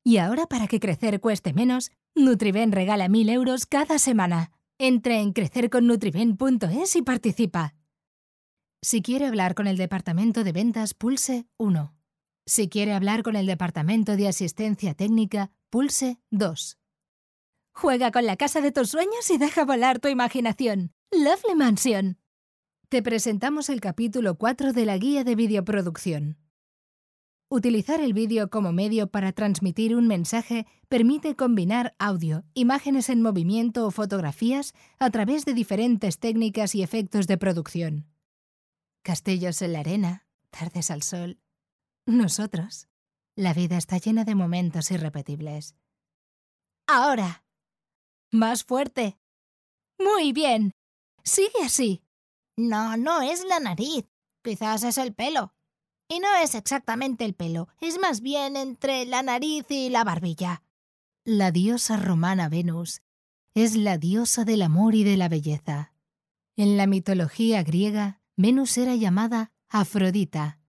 Y ahora, para que crecer cueste menos, Nutriben regala 1.000 euros cada semana. Entre en crecerconnutriben.es y participa. Si quiere hablar con el departamento de ventas, pulse 1. Si quiere hablar con el departamento de asistencia técnica, pulse 2. Juega con la casa de tus sueños y deja volar tu imaginación. Lovely Mansion. Te presentamos el capítulo 4 de la guía de videoproducción. Utilizar el vídeo como medio para transmitir un mensaje permite combinar audio, imágenes en movimiento o fotografías a través de diferentes técnicas y efectos de producción. Castillos en la arena, tardes al sol. Nosotros. La vida está llena de momentos irrepetibles. Ahora. Más fuerte. Muy bien. Sigue así. No es la nariz. Quizás es el pelo. Y no es exactamente el pelo, es más bien entre la nariz y la barbilla. La diosa romana Venus es la diosa del amor y de la belleza. En la mitología griega, Venus era llamada Afrodita,